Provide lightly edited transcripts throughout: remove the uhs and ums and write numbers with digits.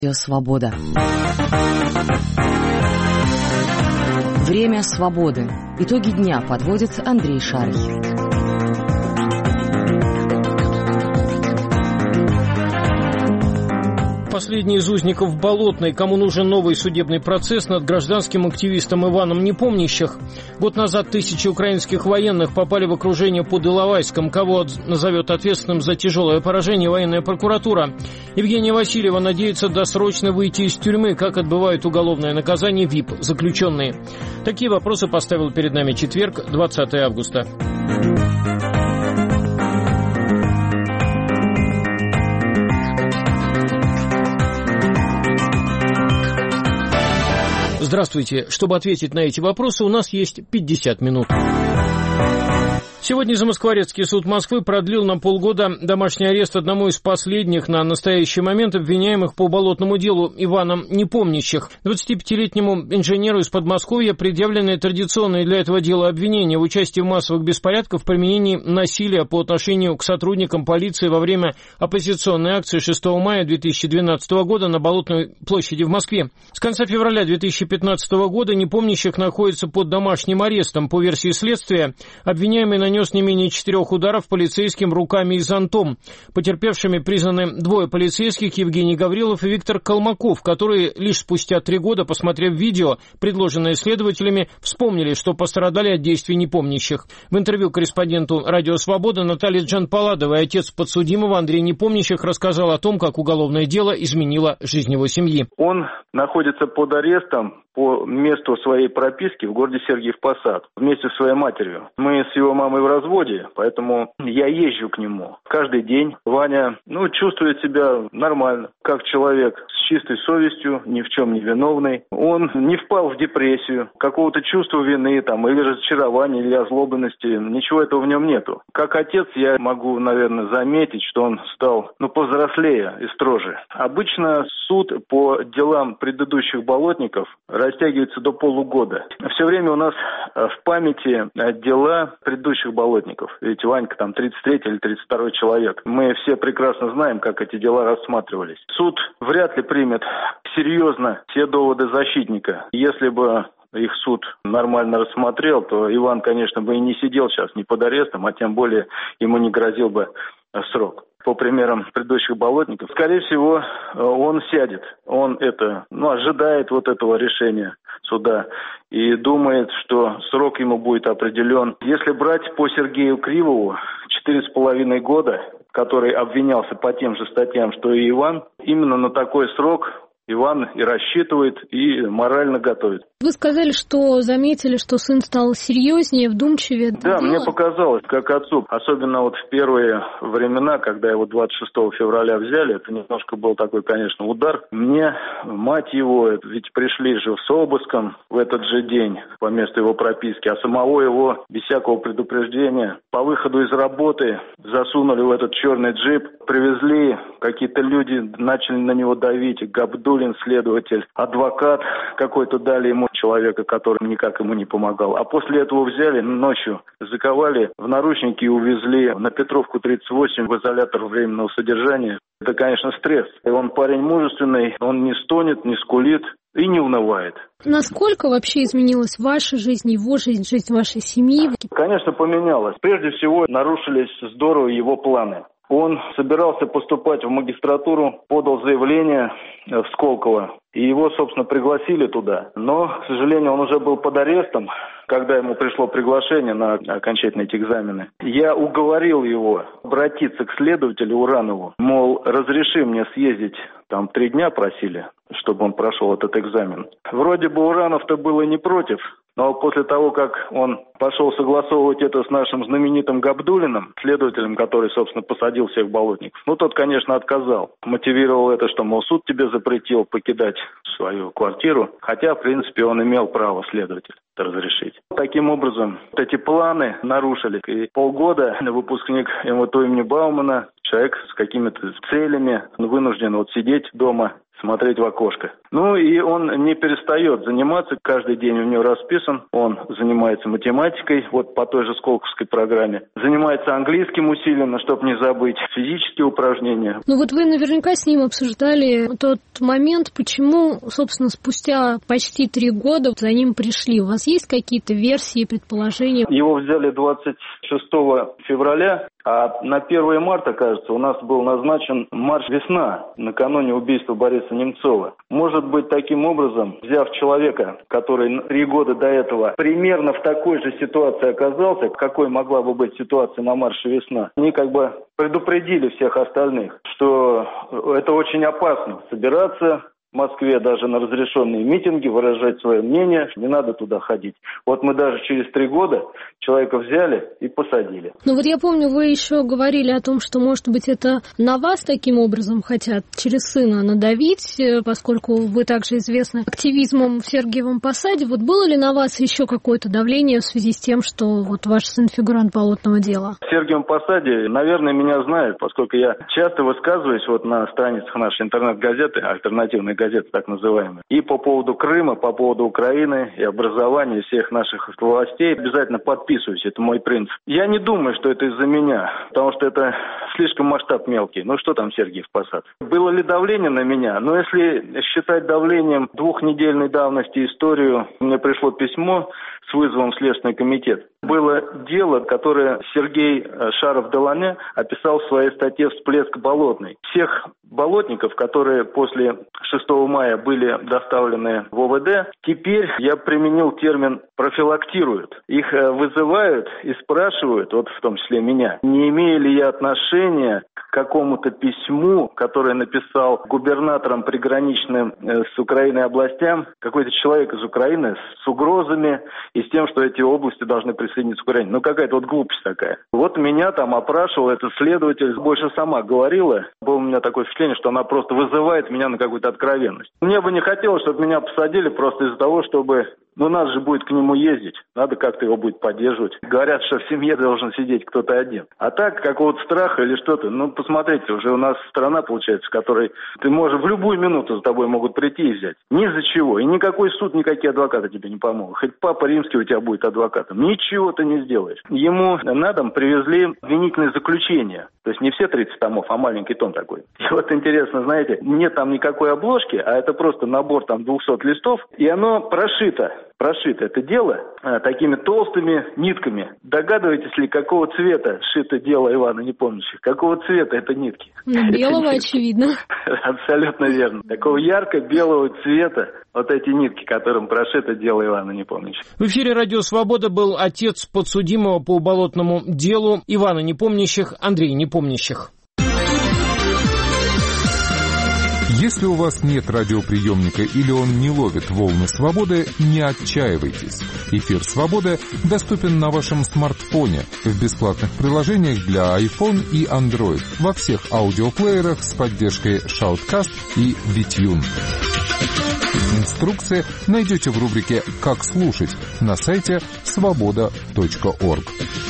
Свобода. Время свободы. Итоги дня подводит Андрей Шарий. Последний из узников Болотной, кому нужен новый судебный процесс над гражданским активистом Иваном Непомнящих. Год назад тысячи украинских военных попали в окружение под Иловайском. Кого назовет ответственным за тяжелое поражение военная прокуратура? Евгения Васильева надеется досрочно выйти из тюрьмы, как отбывают уголовное наказание ВИП-заключенные. Такие вопросы поставил перед нами четверг, 20 августа. Здравствуйте. Чтобы ответить на эти вопросы, у нас есть 50 минут. Сегодня Замоскворецкий суд Москвы продлил на полгода домашний арест одному из последних на настоящий момент обвиняемых по болотному делу Ивана Непомнящих. 25-летнему инженеру из Подмосковья предъявлены традиционные для этого дела обвинения в участии в массовых беспорядках, в применении насилия по отношению к сотрудникам полиции во время оппозиционной акции 6 мая 2012 года на Болотной площади в Москве. С конца февраля 2015 года Непомнящих находится под домашним арестом. По версии следствия, обвиняемый нанес не менее 4 ударов полицейским руками и зонтом. Потерпевшими признаны двое полицейских, Евгений Гаврилов и Виктор Колмаков, которые лишь спустя 3 года, посмотрев видео, предложенное следователями, вспомнили, что пострадали от действий Непомнящих. В интервью корреспонденту «Радио Свобода» Наталье Джанпаладовой отец подсудимого Андрей Непомнящих рассказал о том, как уголовное дело изменило жизнь его семьи. Он находится под арестом по месту своей прописки в городе Сергиев Посад вместе с своей матерью. Мы с его мамой в разводе, поэтому я езжу к нему каждый день. Ваня, чувствует себя нормально, как человек с чистой совестью, ни в чем не виновный. Он не впал в депрессию, какого-то чувства вины или разочарования, или озлобленности. Ничего этого в нем нету. Как отец я могу, наверное, заметить, что он стал, повзрослее и строже. Обычно суд по делам предыдущих болотников растягивается до полугода. Все время у нас в памяти дела предыдущих болотников. Ведь Ванька 33-й или 32-й человек. Мы все прекрасно знаем, как эти дела рассматривались. Суд вряд ли примет серьезно все доводы защитника. Если бы их суд нормально рассмотрел, то Иван, конечно, бы и не сидел сейчас ни под арестом, а тем более ему не грозил бы срок. По примерам предыдущих болотников, скорее всего, он сядет. Он ожидает этого решения суда и думает, что срок ему будет определен. Если брать по Сергею Кривову 4,5 года, который обвинялся по тем же статьям, что и Иван, именно на такой срок Иван и рассчитывает, и морально готовит. Вы сказали, что заметили, что сын стал серьезнее, вдумчивее. Да, мне показалось, как отцу, особенно в первые времена, когда его 26 февраля взяли, это немножко был такой, конечно, удар. Мне, мать его, ведь пришли же с обыском в этот же день по месту его прописки, а самого его без всякого предупреждения по выходу из работы засунули в этот черный джип, привезли, какие-то люди начали на него давить, Габдуллин, следователь, адвокат какой-то дали ему, человека, который никак ему не помогал. А после этого взяли, ночью заковали в наручники и увезли на Петровку 38 в изолятор временного содержания. Это, конечно, стресс. И он парень мужественный, он не стонет, не скулит и не унывает. Насколько вообще изменилась ваша жизнь, его жизнь, жизнь вашей семьи? Конечно, поменялась. Прежде всего, нарушились здорово его планы. Он собирался поступать в магистратуру, подал заявление в Сколково, и его, собственно, пригласили туда. Но, к сожалению, он уже был под арестом, когда ему пришло приглашение на окончательные эти экзамены. Я уговорил его обратиться к следователю Уранову, мол, разреши мне съездить, 3 дня просили, чтобы он прошел этот экзамен. Вроде бы Уранов-то был и не против. Но после того, как он пошел согласовывать это с нашим знаменитым Габдуллиным, следователем, который, собственно, посадил всех болотников, тот, конечно, отказал. Мотивировал это, что, суд тебе запретил покидать свою квартиру, хотя, в принципе, он имел право, следователь, это разрешить. Таким образом, эти планы нарушили. И полгода выпускник МВТУ имени Баумана, человек с какими-то целями, вынужден сидеть дома смотреть в окошко. Ну и он не перестает заниматься, каждый день у него расписан. Он занимается математикой, вот по той же Сколковской программе. Занимается английским усиленно, чтобы не забыть, физические упражнения. Ну вот вы наверняка с ним обсуждали тот момент, почему, собственно, спустя почти 3 года за ним пришли. У вас есть какие-то версии, предположения? Его взяли 26 февраля, а на 1 марта, кажется, у нас был назначен марш «Весна» накануне убийства Бориса Немцова. Может быть, таким образом, взяв человека, который 3 года до этого примерно в такой же ситуации оказался, какой могла бы быть ситуация на марше «Весна», они как бы предупредили всех остальных, что это очень опасно собираться в Москве даже на разрешенные митинги, выражать свое мнение, не надо туда ходить. Вот мы даже через 3 года человека взяли и посадили. Ну вот я помню, вы еще говорили о том, что, может быть, это на вас таким образом хотят через сына надавить, поскольку вы также известны активизмом в Сергиевом Посаде. Вот было ли на вас еще какое-то давление в связи с тем, что вот ваш сын фигурант болотного дела? В Сергиевом Посаде, наверное, меня знают, поскольку я часто высказываюсь вот на страницах нашей интернет-газеты, альтернативной газеты так называемые, и по поводу Крыма, по поводу Украины и образования, и всех наших властей. Обязательно подписываюсь, это мой принцип. Я не думаю, что это из-за меня, потому что это слишком масштаб мелкий. Ну что там Сергиев Посад? Было ли давление на меня? Ну если считать давлением 2-недельной давности историю, мне пришло письмо с вызовом в Следственный комитет. Было дело, которое Сергей Шаров-Делане описал в своей статье «Всплеск болотный». Всех болотников, которые после 6 мая были доставлены в ОВД, теперь я применил термин «профилактируют». Их вызывают и спрашивают, вот в том числе меня, не имею ли я отношения к какому-то письму, которое написал губернатором приграничным с Украиной областям, какой-то человек из Украины с угрозами и с тем, что эти области должны присоединиться к Украине. Ну, какая-то вот глупость такая. Вот меня там опрашивал этот следователь, больше сама говорила. Было у меня такое впечатление, что она просто вызывает меня на какую-то откровенность. Мне бы не хотелось, чтобы меня посадили просто из-за того, чтобы... Ну, надо же будет к нему ездить, надо как-то его будет поддерживать. Говорят, что в семье должен сидеть кто-то один. А так, какого-то страха или что-то, ну, посмотрите, уже у нас страна, получается, в которой ты можешь в любую минуту за тобой могут прийти и взять. Ни за чего. И никакой суд, никакие адвокаты тебе не помогут. Хоть Папа Римский у тебя будет адвокатом. Ничего ты не сделаешь. Ему на дом привезли обвинительное заключение. То есть не все 30 томов, а маленький том такой. И вот интересно, знаете, нет там никакой обложки, а это просто набор там 200 листов, и оно прошито это дело такими толстыми нитками. Догадываетесь ли, какого цвета шито дело Ивана Непомнящих? Какого цвета это нитки? Белого, очевидно. Абсолютно верно. Такого ярко-белого цвета вот эти нитки, которым прошито дело Ивана Непомнящих. В эфире «Радио Свобода» был отец подсудимого по болотному делу Ивана Непомнящих, Андрей Непомнящих. Если у вас нет радиоприемника или он не ловит волны свободы, не отчаивайтесь. Эфир «Свобода» доступен на вашем смартфоне в бесплатных приложениях для iPhone и Android во всех аудиоплеерах с поддержкой Shoutcast и VTune. Инструкции найдете в рубрике «Как слушать» на сайте svoboda.org.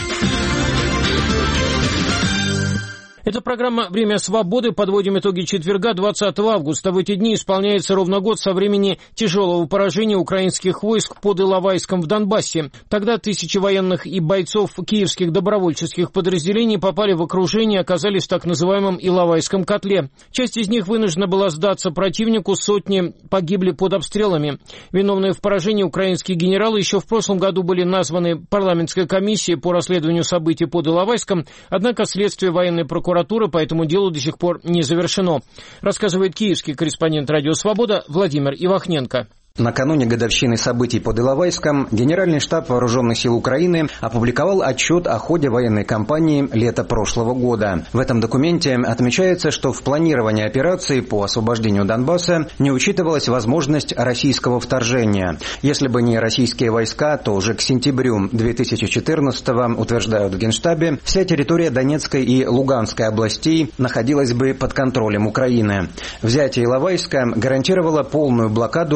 Это программа «Время свободы». Подводим итоги четверга, 20 августа. В эти дни исполняется ровно год со времени тяжелого поражения украинских войск под Иловайском в Донбассе. Тогда тысячи военных и бойцов киевских добровольческих подразделений попали в окружение и оказались в так называемом Иловайском котле. Часть из них вынуждена была сдаться противнику, сотни погибли под обстрелами. Виновные в поражении украинские генералы еще в прошлом году были названы парламентской комиссией по расследованию событий под Иловайском, однако следствие военной прокуратуры по этому делу до сих пор не завершено, рассказывает киевский корреспондент «Радио Свобода» Владимир Ивахненко. Накануне годовщины событий под Иловайском Генеральный штаб Вооруженных сил Украины опубликовал отчет о ходе военной кампании лета прошлого года. В этом документе отмечается, что в планировании операции по освобождению Донбасса не учитывалась возможность российского вторжения. Если бы не российские войска, то уже к сентябрю 2014-го, утверждают в Генштабе, вся территория Донецкой и Луганской областей находилась бы под контролем Украины. Взятие Иловайска гарантировало полную блокаду занятых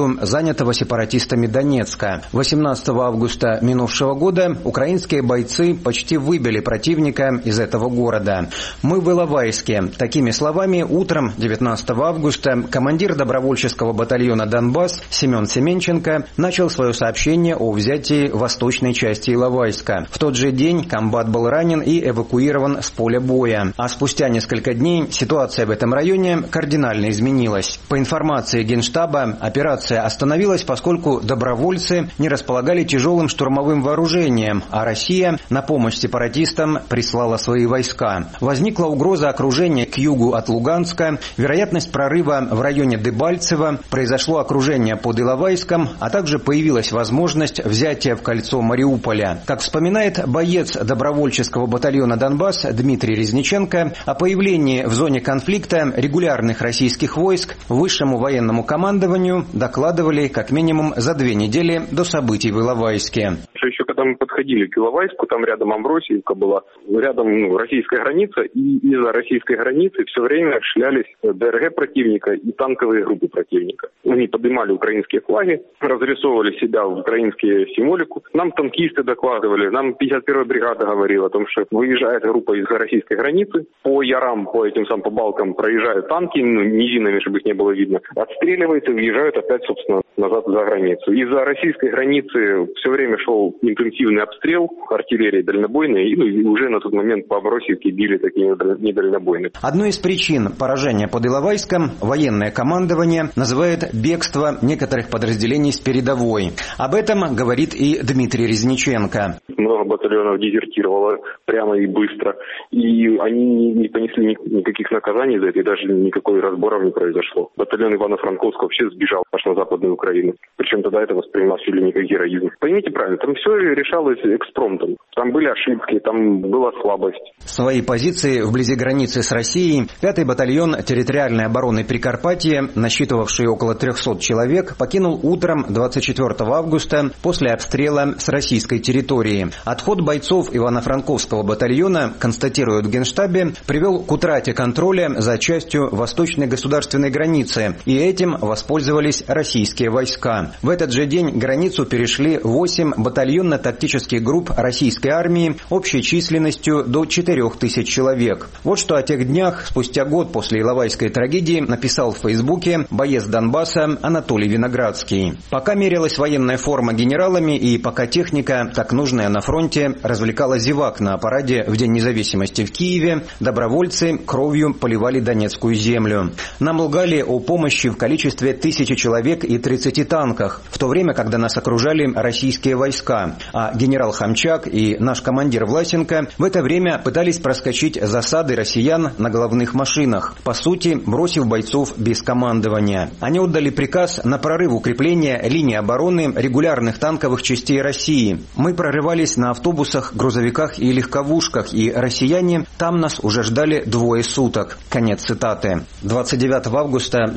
занятого сепаратистами Донецка. 18 августа минувшего года украинские бойцы почти выбили противника из этого города. «Мы в Иловайске». Такими словами утром 19 августа командир добровольческого батальона «Донбасс» Семен Семенченко начал свое сообщение о взятии восточной части Иловайска. В тот же день комбат был ранен и эвакуирован с поля боя. А спустя несколько дней ситуация в этом районе кардинально изменилась. По информации Генштаба, операция остановилась, поскольку добровольцы не располагали тяжелым штурмовым вооружением, а Россия на помощь сепаратистам прислала свои войска. Возникла угроза окружения к югу от Луганска, вероятность прорыва в районе Дебальцево, произошло окружение под Иловайском, а также появилась возможность взятия в кольцо Мариуполя. Как вспоминает боец добровольческого батальона «Донбасс» Дмитрий Резниченко, о появлении в зоне конфликта регулярных российских войск высшему военному командованию докладывали как минимум за 2 недели до событий в Иловайске. Еще когда мы подходили к Иловайску, там рядом Амбросиевка была, рядом российская граница, и из-за российской границы все время шлялись ДРГ противника и танковые группы противника. Они поднимали украинские флаги, разрисовывали себя в украинские символику. Нам танкисты докладывали, нам 51-я бригада говорила о том, что выезжает группа из-за российской границы, по ярам, по этим самым по балкам проезжают танки, низинами, чтобы их не было видно, отстреливаются и въезжают опять, собственно, назад за границу. Из-за российской границы все время шел интенсивный обстрел артиллерии дальнобойной, и уже на тот момент по Амбросиевке били такие недальнобойные. Одной из причин поражения под Иловайском военное командование называет бегство некоторых подразделений с передовой. Об этом говорит и Дмитрий Резниченко. Много батальонов дезертировало прямо и быстро, и они не понесли никаких наказаний за это, и даже никакой разборов не произошло. Батальон Ивано-Франковского вообще сбежал аж на Западную Украину. Причем тогда это воспринималось чуть ли не как героизм. Поймите правильно, там все решалось экспромтом. Там были ошибки, там была слабость. Свои позиции вблизи границы с Россией 5-й батальон территориальной обороны Прикарпатья, насчитывавший около 300 человек, покинул утром 24 августа после обстрела с российской территории. Отход бойцов Ивано-Франковского батальона, констатируют в Генштабе, привел к утрате контроля за частью восточной государственной границы, и этим воспользовались российские войска. В этот же день границу перешли 8 батальонно-тактических групп российской армии общей численностью до 4000 человек. Вот что о тех днях, спустя год после Иловайской трагедии, написал в Фейсбуке боец Донбасса Анатолий Виноградский. Пока мерилась военная форма генералами и пока техника, так нужная на фронте, развлекала зевак на параде в День независимости в Киеве, добровольцы кровью поливали донецкую землю. Нам лгали о помощи в количестве 1000 человек и 30 танках, в то время, когда нас окружали российские войска, а генерал Хомчак и наш командир Власенко в это время пытались проскочить засады россиян на головных машинах, по сути, бросив бойцов без командования. Они отдали приказ на прорыв укрепления линии обороны регулярных танковых частей России. Мы прорывались на автобусах, грузовиках и легковушках, и россияне там нас уже ждали 2 суток. Конец цитаты. 29 августа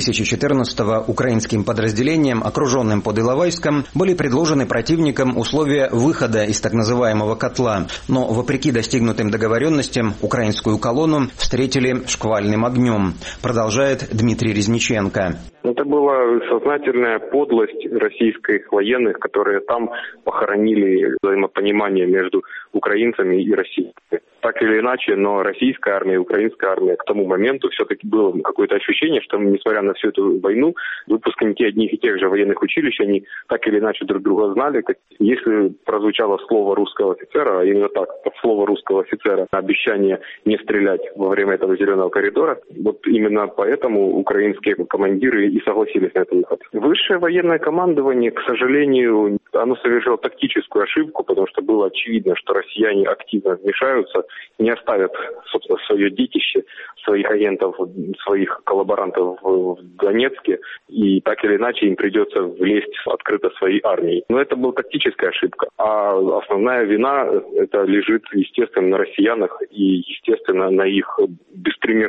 2014-го украинским подразделениям, окруженным под Иловайском, были предложены противникам условия выхода из так называемого котла, но вопреки достигнутым договоренностям украинскую колонну встретили шквальным огнем, продолжает Дмитрий Резниченко. Это была сознательная подлость российских военных, которые там похоронили взаимопонимание между украинцами и Россией. Так или иначе, но российская армия и украинская армия к тому моменту все-таки было какое-то ощущение, что, несмотря на всю эту войну, выпускники одних и тех же военных училищ, они так или иначе друг друга знали. Если прозвучало слово русского офицера, а именно так, слово русского офицера, обещание не стрелять во время этого зеленого коридора, вот именно поэтому украинские командиры и согласились на этот выход. Высшее военное командование, к сожалению, оно совершило тактическую ошибку, потому что было очевидно, что россияне активно вмешаются, не оставят, собственно, свое детище, своих агентов, своих коллаборантов в Донецке, и так или иначе им придется влезть открыто своей армией. Но это была тактическая ошибка. А основная вина это лежит, естественно, на россиянах и, естественно, на их беспримерной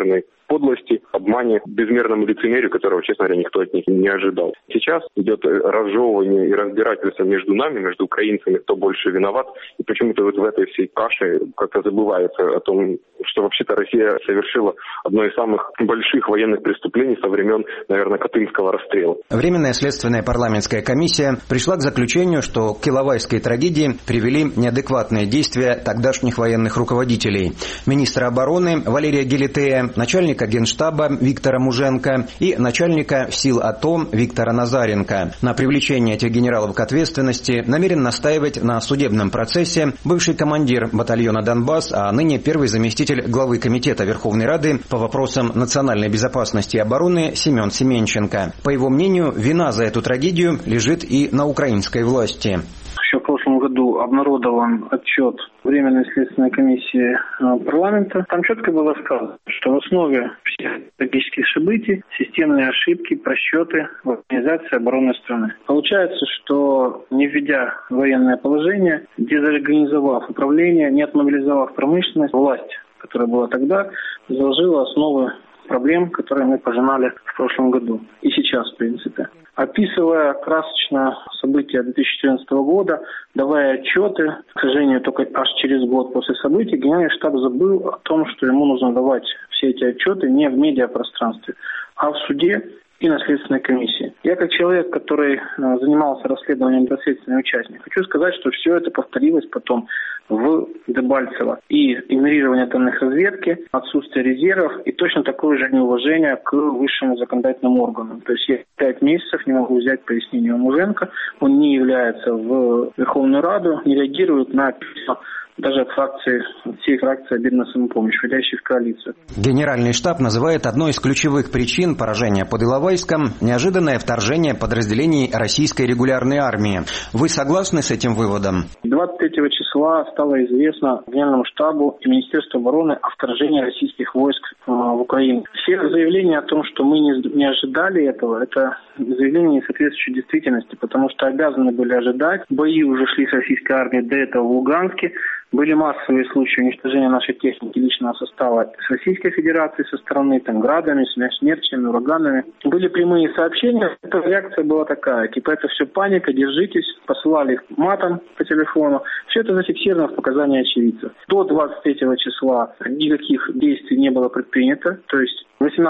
подлости, обмане, безмерному лицемерию, которого, честно говоря, никто от них не ожидал. Сейчас идет разжевывание и разбирательство между нами, между украинцами, кто больше виноват. И почему-то вот в этой всей каше как-то забывается о том, что вообще-то Россия совершила одно из самых больших военных преступлений со времен, наверное, Катынского расстрела. Временная следственная парламентская комиссия пришла к заключению, что к Иловайской трагедии привели неадекватные действия тогдашних военных руководителей. Министра обороны Валерия Гелетея, начальника Генштаба Виктора Муженко и начальника сил АТО Виктора Назаренко. На привлечение этих генералов к ответственности намерен настаивать на судебном процессе бывший командир батальона «Донбасс», а ныне первый заместитель главы Комитета Верховной Рады по вопросам национальной безопасности и обороны Семен Семенченко. По его мнению, вина за эту трагедию лежит и на украинской власти. Еще в прошлом году обнародован отчет Временной следственной комиссии парламента. Там четко было сказано, что в основе всех трагических событий системные ошибки, просчеты в организации обороны страны. Получается, что не введя военное положение, дезорганизовав управление, не отмобилизовав промышленность, власть, которая была тогда, заложила основы проблем, которые мы пожинали в прошлом году и сейчас, в принципе. Описывая красочно события 2014 года, давая отчеты, к сожалению, только аж через год после событий, Генеральный штаб забыл о том, что ему нужно давать все эти отчеты не в медиапространстве, а в суде и на следственной комиссии. Я как человек, который занимался расследованием непосредственный участник, хочу сказать, что все это повторилось потом в Дебальцево. И игнорирование данных разведки, отсутствие резервов и точно такое же неуважение к высшему законодательному органу. То есть я 5 месяцев не могу взять пояснение у Муженко, он не является в Верховную Раду, не реагирует на письма даже от всей фракции «Объединенная самопомощь», входящей в коалицию. Генеральный штаб называет одной из ключевых причин поражения под Иловайском неожиданное вторжение подразделений российской регулярной армии. Вы согласны с этим выводом? 23 числа стало известно Генеральному штабу и Министерству обороны о вторжении российских войск в Украину. Все заявления о том, что мы не ожидали этого, это заявления не соответствующие действительности, потому что обязаны были ожидать. Бои уже шли с российской армией до этого в Луганске. Были массовые случаи уничтожения нашей техники личного состава с Российской Федерации со стороны, градами, смерчами, ураганами. Были прямые сообщения, эта реакция была такая, это все паника, держитесь, посылали их матом по телефону. Все это зафиксировано в показании очевидцев. До 23 числа никаких действий не было предпринято, то есть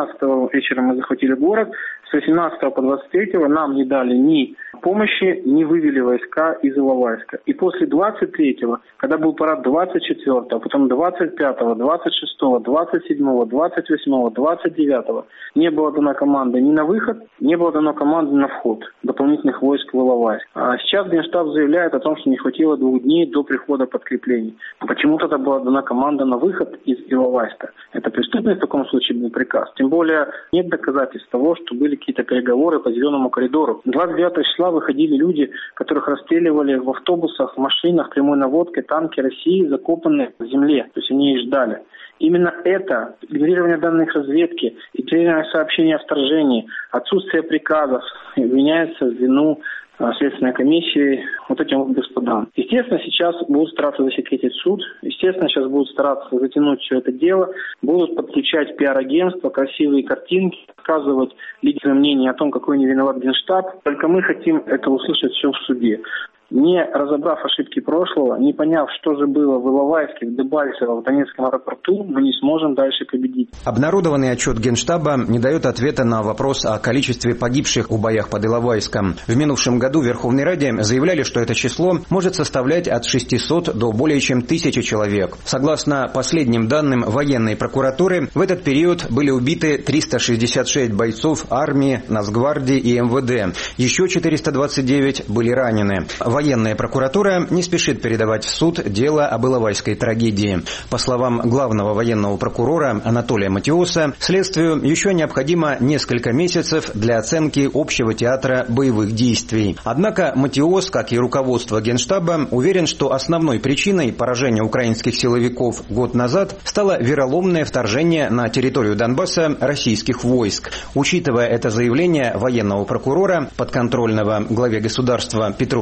18 вечера мы захватили город, с 18 по 23 нам не дали ни помощи, не вывели войска из Иловайска. И после 23-го, когда был парад 24-го, потом 25-го, 26-го, 27-го, 28-го, 29-го, не было дано команды ни на выход, не было дано команды на вход дополнительных войск в Иловайск. А сейчас Генштаб заявляет о том, что не хватило 2 дней до прихода подкреплений. Почему тогда была дана команда на выход из Иловайска? Это преступный в таком случае был приказ. Тем более нет доказательств того, что были какие-то переговоры по зеленому коридору. 29 числа выходили люди, которых расстреливали в автобусах, в машинах, прямой наводкой, танки России, закопанные в земле. То есть они их ждали. Именно это, игнорирование данных разведки, игнорирование сообщений о вторжении, отсутствие приказов обвиняется в вину Следственной комиссии этим господам. Естественно, сейчас будут стараться засекретить суд, естественно, сейчас будут стараться затянуть все это дело, будут подключать пиар-агентства, красивые картинки, рассказывать личное мнение о том, какой не виноват Генштаб. Только мы хотим это услышать все в суде. Не разобрав ошибки прошлого, не поняв, что же было в Иловайске, в Дебальцево, в Донецком аэропорту, мы не сможем дальше победить. Обнародованный отчет Генштаба не дает ответа на вопрос о количестве погибших в боях под Иловайском. В минувшем году в Верховной Раде заявляли, что это число может составлять от 600 до более чем 1000 человек. Согласно последним данным военной прокуратуры, в этот период были убиты 366 бойцов армии, Нацгвардии и МВД. Еще 429 были ранены. Военная прокуратура не спешит передавать в суд дело об Иловайской трагедии. По словам главного военного прокурора Анатолия Матиоса, следствию еще необходимо несколько месяцев для оценки общего театра боевых действий. Однако Матиос, как и руководство Генштаба, уверен, что основной причиной поражения украинских силовиков год назад стало вероломное вторжение на территорию Донбасса российских войск. Учитывая это заявление военного прокурора, подконтрольного главе государства Петру Порошенко,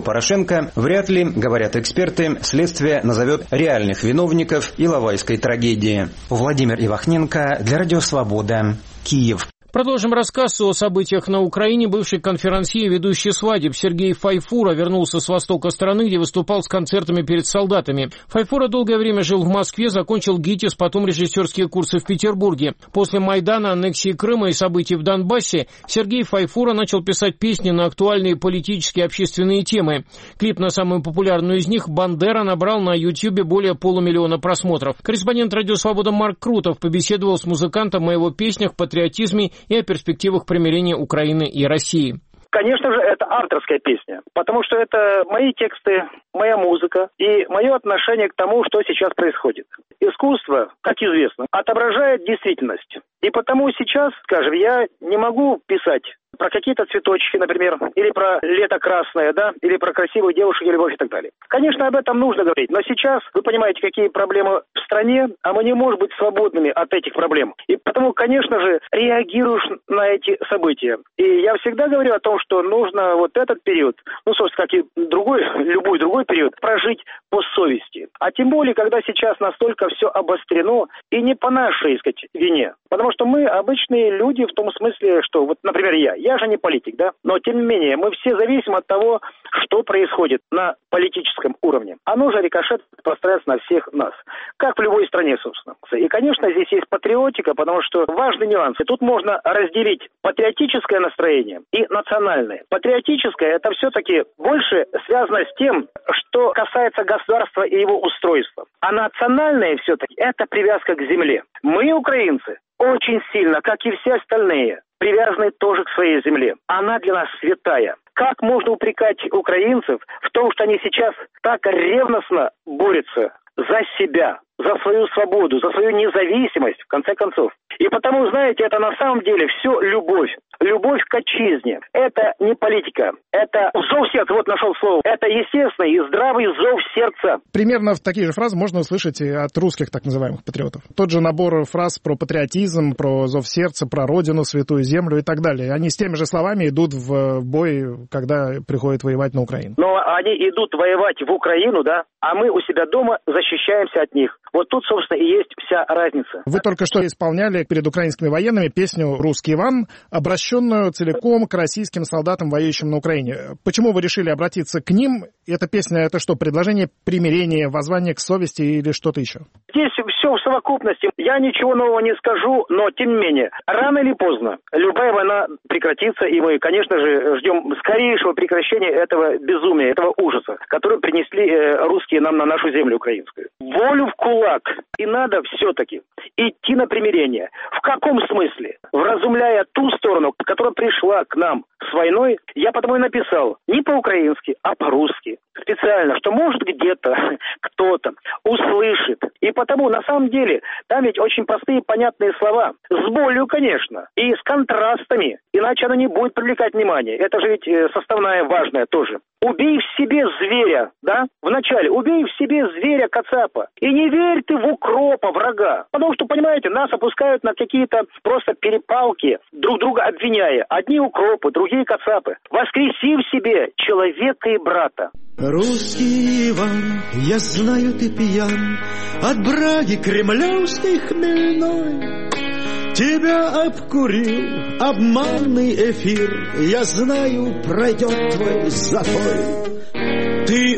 Лукашенко, вряд ли, говорят эксперты, следствие назовет реальных виновников Иловайской трагедии. Владимир Ивахненко для Радио Свобода, Киев. Продолжим рассказ о событиях на Украине. Бывший конферансье и ведущий свадеб Сергей Файфура вернулся с востока страны, где выступал с концертами перед солдатами. Файфура долгое время жил в Москве, закончил ГИТИС, потом режиссерские курсы в Петербурге. После Майдана, аннексии Крыма и событий в Донбассе Сергей Файфура начал писать песни на актуальные политические и общественные темы. Клип на самую популярную из них «Бандера» набрал на Ютьюбе более 500 000 просмотров. Корреспондент Радио Свобода Марк Крутов побеседовал с музыкантом о его песнях, патриотизме и о перспективах примирения Украины и России. Конечно же, это авторская песня, потому что это мои тексты, моя музыка и мое отношение к тому, что сейчас происходит. Искусство, как известно, отображает действительность. И потому сейчас, скажем, я не могу писать про какие-то цветочки, например, или про лето красное, да, или про красивых девушек и любовь и так далее. Конечно, об этом нужно говорить, но сейчас вы понимаете, какие проблемы в стране, а мы не можем быть свободными от этих проблем. И потому, конечно же, реагируешь на эти события. И я всегда говорю о том, что нужно вот этот период, собственно, как и любой другой период, прожить по совести. А тем более, когда сейчас настолько все обострено, и не по нашей, вине. Потому что мы обычные люди в том смысле, что, вот, например, я же не политик, да, но тем не менее мы все зависим от того, что происходит на политическом уровне. Оно же рикошет распространяется на всех нас, как в любой стране, собственно. И, конечно, здесь есть патриотика, потому что важный нюанс. И тут можно разделить патриотическое настроение и национальное. Патриотическое – это все-таки больше связано с тем, что касается государства и его устройства. А национальное все-таки – это привязка к земле. Мы, украинцы, очень сильно, как и все остальные, привязаны тоже к своей земле. Она для нас святая. Как можно упрекать украинцев в том, что они сейчас так ревностно борются за себя, за свою свободу, за свою независимость, в конце концов? И потому, знаете, это на самом деле все любовь. Любовь к отчизне. Это не политика. Это зов сердца. Вот нашел слово. Это естественный и здравый зов сердца. Примерно такие же фразы можно услышать и от русских так называемых патриотов. Тот же набор фраз про патриотизм, про зов сердца, про родину, святую землю и так далее. Они с теми же словами идут в бой, когда приходят воевать на Украину. Но они идут воевать в Украину, да, а мы у себя дома защищаемся от них. Вот тут, собственно, и есть вся разница. Вы только что исполняли перед украинскими военными песню «Русский Иван», обращенную целиком к российским солдатам, воюющим на Украине. Почему вы решили обратиться к ним? Эта песня — это что, предложение примирения, воззвание к совести или что-то еще? Здесь все в совокупности. Я ничего нового не скажу, но тем не менее, рано или поздно любая война прекратится, и мы, конечно же, ждем скорейшего прекращения этого безумия, этого ужаса, который принесли русские нам на нашу землю украинскую. Волю в кулак. И надо все-таки идти на примирение. В каком смысле? Вразумляя ту сторону, которая пришла к нам с войной, я потому и написал не по-украински, а по-русски. Специально, что может где-то кто-то услышит. И потому, на самом деле, там ведь очень простые понятные слова. С болью, конечно, и с контрастами. Иначе она не будет привлекать внимание. Это же ведь составная важная тоже. Убей в себе зверя, да? Вначале убей в себе зверя кацапа. И не верь ты в укропа врага. Потому что, понимаете, нас опускают на какие-то просто перепалки, друг друга обвиняя. Одни укропы, другие кацапы. Воскреси в себе человека и брата. Русский Иван, я знаю, ты пьян от браги кремлевской хмельной. Тебя обкурил обманный эфир, я знаю, пройдет твой запой. Ты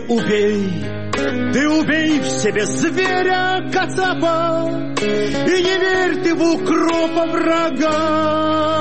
убей в себе зверя кацапа, и не верь ты в укропа врага.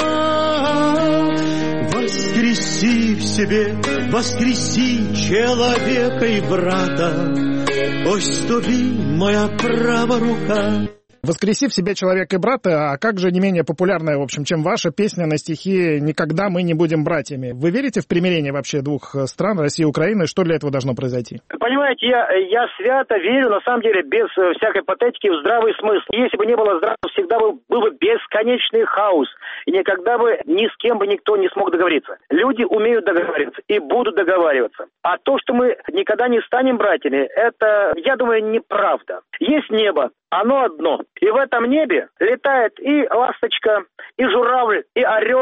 Воскреси человека и брата, ось тобі моя права рука. «Воскреси в себе человека и брата», а как же не менее популярная, в общем, чем ваша песня на стихи «Никогда мы не будем братьями». Вы верите в примирение вообще двух стран, России и Украины? Что для этого должно произойти? Понимаете, я свято верю, на самом деле, без всякой патетики, в здравый смысл. Если бы не было здравого, всегда был бы бесконечный хаос. И никогда бы ни с кем бы никто не смог договориться. Люди умеют договариваться и будут договариваться. А то, что мы никогда не станем братьями, это, я думаю, неправда. Есть небо, оно одно. И в этом небе летает и ласточка, и журавль, и орел,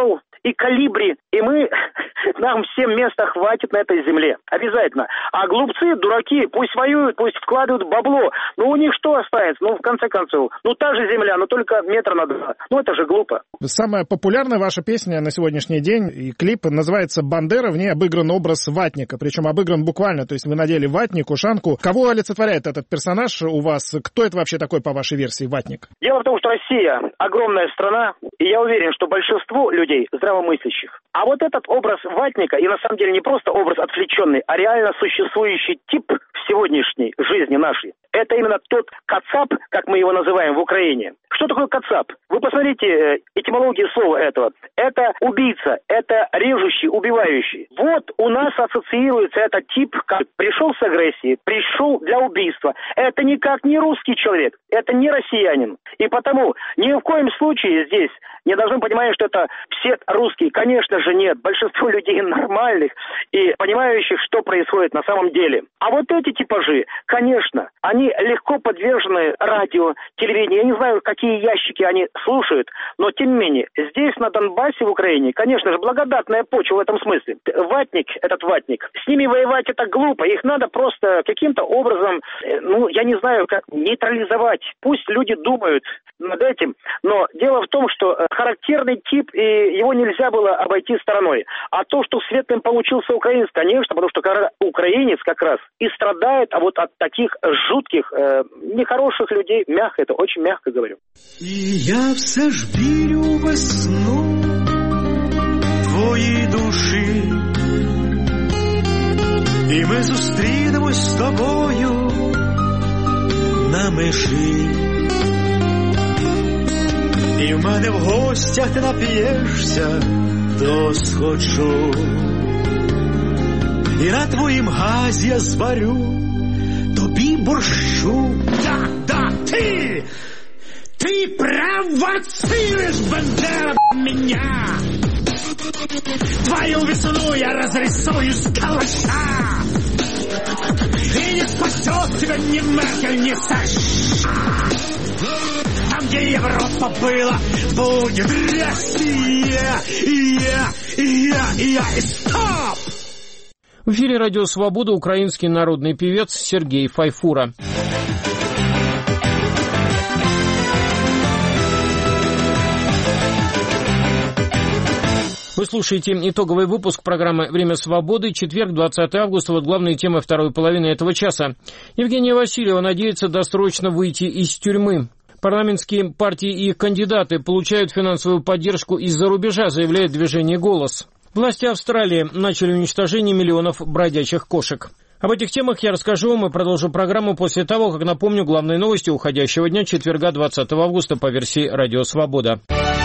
и колибри, и нам всем места хватит на этой земле. Обязательно. А глупцы, дураки, пусть воюют, пусть вкладывают бабло. У них что останется? В конце концов, та же земля, но только метра на 2. Это же глупо. Самая популярная ваша песня на сегодняшний день и клип называется «Бандера». В ней обыгран образ ватника, причем обыгран буквально, то есть вы надели ватник, ушанку. Кого олицетворяет этот персонаж у вас? Кто это вообще такой, по вашей версии, ватник? Дело в том, что Россия огромная страна, и я уверен, что большинство людей здравомыслящих. А вот этот образ ватника, и на самом деле не просто образ отвлеченный, а реально существующий тип в сегодняшней жизни нашей, это именно тот кацап, как мы его называем в Украине. Что такое кацап? Вы посмотрите этимологию слова этого. Это убийца, это режущий, убивающий. Вот у нас ассоциируется этот тип, как пришел с агрессией, пришел для убийства. Это никак не русский человек, это не россиянин. И потому ни в коем случае здесь не должны понимать, что это все русские. Конечно же нет. Большинство людей нормальных и понимающих, что происходит на самом деле. А вот эти типажи, конечно, они легко подвержены радио, телевидению. Я не знаю, какие ящики они слушают, но тем не менее, здесь на Донбассе, в Украине, конечно же, благодатная почва в этом смысле. Ватник, с ними воевать это глупо. Их надо просто каким-то образом, я не знаю, как нейтрализовать. Пусть люди думают над этим, но дело в том, что характерный тип, и его нельзя было обойти стороной. А то, что светлым получился украинец, конечно, потому что украинец как раз и страдает от таких жутких, нехороших людей, мягко, это очень мягко говорю. І я все ж вірю в весну твоїй душі, і ми зустрінемось з тобою на межі. І в мене в гостях ти нап'єшся досхочу, і на твоїм газі я зварю тобі борщу. Да, ты провоцируешь, Бандера, меня. Твою весну я разрисую с калаша, и не спасет тебя ни Меркель, ни США. Там, где Европа была, будет Россия. И стоп! В эфире «Радио Свобода» украинский народный певец Сергей Файфура. Вы слушаете итоговый выпуск программы «Время свободы», четверг, 20 августа, главные темы второй половины этого часа. Евгения Васильева надеется досрочно выйти из тюрьмы. Парламентские партии и их кандидаты получают финансовую поддержку из-за рубежа, заявляет движение «Голос». Власти Австралии начали уничтожение миллионов бродячих кошек. Об этих темах я расскажу вам и продолжу программу после того, как напомню главные новости уходящего дня, четверга, 20 августа, по версии «Радио Свобода».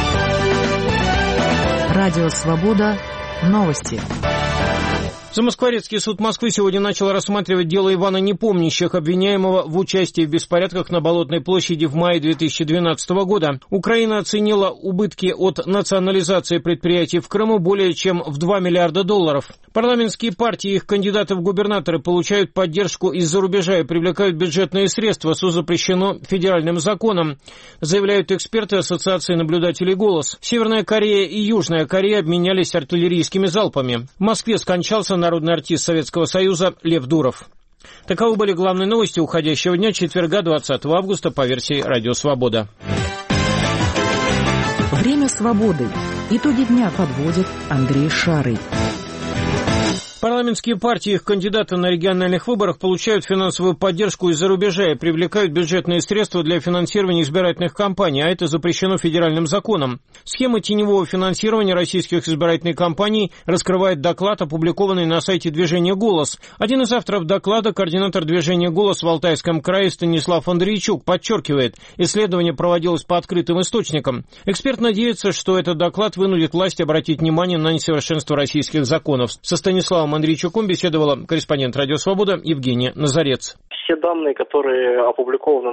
Радио Свобода. Новости. Замоскворецкий суд Москвы сегодня начал рассматривать дело Ивана Непомнящих, обвиняемого в участии в беспорядках на Болотной площади в мае 2012 года. Украина оценила убытки от национализации предприятий в Крыму более чем в $2 миллиарда. Парламентские партии и их кандидаты в губернаторы получают поддержку из-за рубежа и привлекают бюджетные средства. СУ запрещено федеральным законом, заявляют эксперты Ассоциации наблюдателей «Голос». Северная Корея и Южная Корея обменялись артиллерийскими залпами. В Москве скончался народный артист Советского Союза Лев Дуров. Таковы были главные новости уходящего дня, четверга, 20 августа, по версии «Радио Свобода». Время свободы. Итоги дня подводит Андрей Шарый. Парламентские партии и их кандидаты на региональных выборах получают финансовую поддержку из-за рубежа и привлекают бюджетные средства для финансирования избирательных кампаний, а это запрещено федеральным законом. Схема теневого финансирования российских избирательных кампаний раскрывает доклад, опубликованный на сайте движения «Голос». Один из авторов доклада, координатор движения «Голос» в Алтайском крае Станислав Андрейчук, подчеркивает, исследование проводилось по открытым источникам. Эксперт надеется, что этот доклад вынудит власти обратить внимание на несовершенство российских законов. Со Станиславом Андрейчуком беседовала корреспондент «Радио Свобода» Евгения Назарец. Все данные, которые опубликованы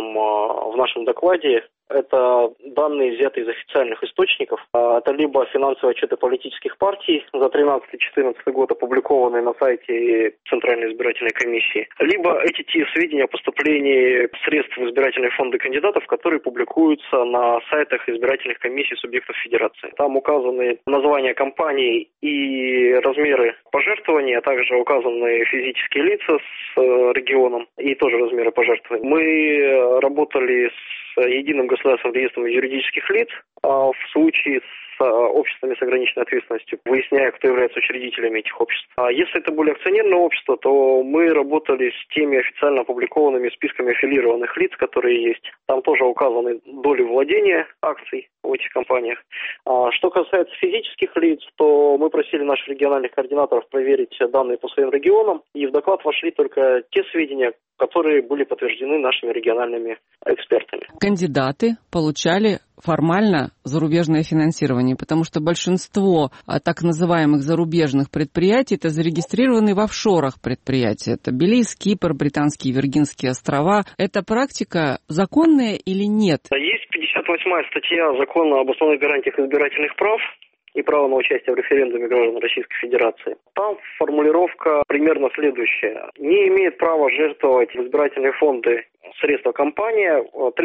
в нашем докладе, это данные, взятые из официальных источников. Это либо финансовые отчеты политических партий за 13-14 год, опубликованные на сайте Центральной избирательной комиссии, либо эти те сведения о поступлении средств в избирательные фонды кандидатов, которые публикуются на сайтах избирательных комиссий субъектов федерации. Там указаны названия компаний и размеры пожертвований, а также указаны физические лица с регионом и тоже размеры пожертвований. Мы работали с единым государственным реестром юридических лиц, а в случае с обществами с ограниченной ответственностью, выясняя, кто является учредителями этих обществ. А если это были акционерные общества, то мы работали с теми официально опубликованными списками аффилированных лиц, которые есть. Там тоже указаны доли владения акций в этих компаниях. Что касается физических лиц, то мы просили наших региональных координаторов проверить данные по своим регионам, и в доклад вошли только те сведения, которые были подтверждены нашими региональными экспертами. Кандидаты получали формально зарубежное финансирование, потому что большинство так называемых зарубежных предприятий это зарегистрированные в офшорах предприятия. Это Белиз, Кипр, Британские Виргинские острова. Эта практика законная или нет? Есть 58-я статья Закона об основных гарантиях избирательных прав и право на участие в референдуме граждан Российской Федерации. Там формулировка примерно следующая. Не имеет права жертвовать в избирательные фонды средства компания,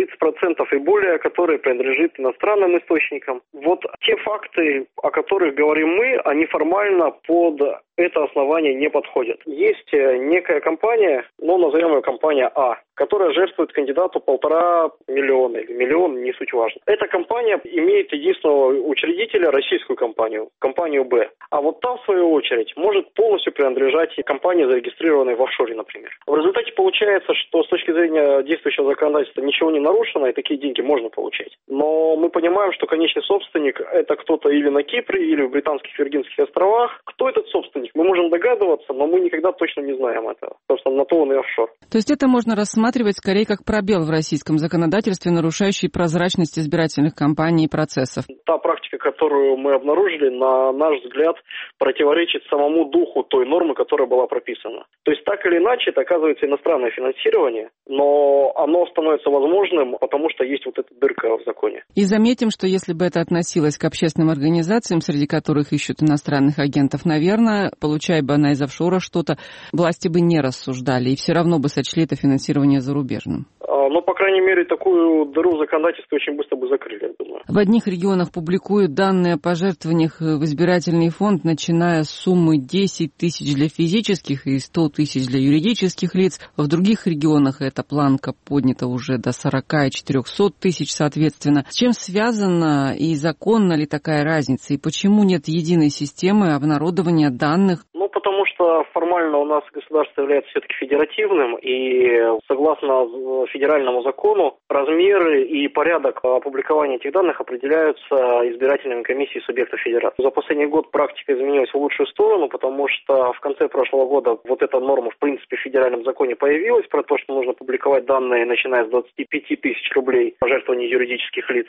30% и более, которые принадлежат иностранным источникам. Вот те факты, о которых говорим мы, они формально под это основание не подходят. Есть некая компания, назовем ее компания А, которая жертвует кандидату 1,5 миллиона или миллион, не суть важно. Эта компания имеет единственного учредителя, российскую компанию Б. А вот та, в свою очередь, может полностью принадлежать компании, зарегистрированной в офшоре, например. В результате получается, что с точки зрения действующего законодательства ничего не нарушено, и такие деньги можно получать. Но мы понимаем, что конечный собственник – это кто-то или на Кипре, или в Британских Виргинских островах. Кто этот собственник? Мы можем догадываться, но мы никогда точно не знаем этого. Собственно, на то он и офшор. То есть это можно рассматривать скорее как пробел в российском законодательстве, нарушающий прозрачность избирательных кампаний и процессов. Та практика, которую мы обнаружили, на наш взгляд, противоречит самому духу той нормы, которая была прописана. То есть так или иначе, это оказывается иностранное финансирование, но оно становится возможным, потому что есть вот эта дырка в законе. И заметим, что если бы это относилось к общественным организациям, среди которых ищут иностранных агентов, наверное, получая бы она из офшора что-то, власти бы не рассуждали и все равно бы сочли это финансирование зарубежным. Но, по крайней мере, такую дыру в законодательстве очень быстро бы закрыли, я думаю. В одних регионах публикуют данные о пожертвованиях в избирательный фонд, начиная с суммы 10 тысяч для физических и 100 тысяч для юридических лиц. В других регионах эта планка поднята уже до 40 и 400 тысяч, соответственно. С чем связана и законна ли такая разница? И почему нет единой системы обнародования данных? Потому что формально у нас государство является все-таки федеративным, и согласно федеральному закону размеры и порядок опубликования этих данных определяются избирательными комиссиями субъектов федерации. За последний год практика изменилась в лучшую сторону, потому что в конце прошлого года вот эта норма в принципе в федеральном законе появилась про то, что нужно публиковать данные, начиная с 25 тысяч рублей пожертвований юридических лиц.